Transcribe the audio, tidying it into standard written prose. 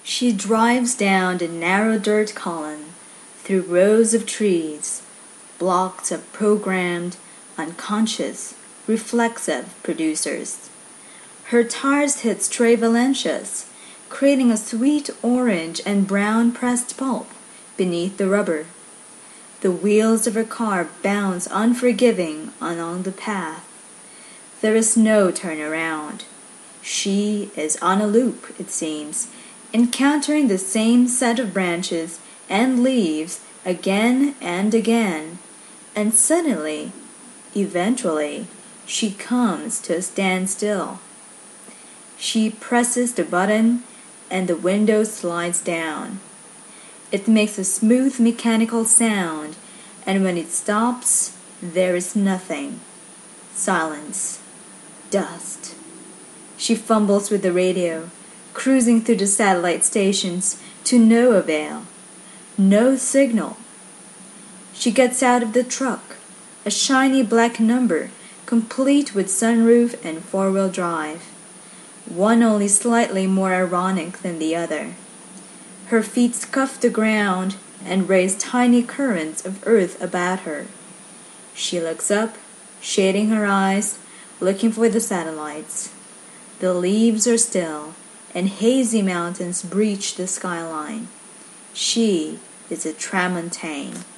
She drives down the narrow dirt column, through rows of trees, blocks of programmed, unconscious, reflexive producers. Her tires hit stray Valencias, creating a sweet orange and brown pressed pulp beneath the rubber. The wheels of her car bounce unforgiving along the path. There is no turnaround. She is on a loop, it seems, encountering the same set of branches and leaves again and again, and suddenly, eventually, she comes to a standstill. She presses the button and the window slides down. It makes a smooth mechanical sound, and when it stops, there is nothing. Silence. Dust. She fumbles with the radio, cruising through the satellite stations to no avail. No signal. She gets out of the truck, a shiny black number, complete with sunroof and four-wheel drive. One only slightly more ironic than the other. Her feet scuff the ground and raise tiny currents of earth about her. She looks up, shading her eyes, looking for the satellites. The leaves are still, and hazy mountains breach the skyline. She is a tramontane.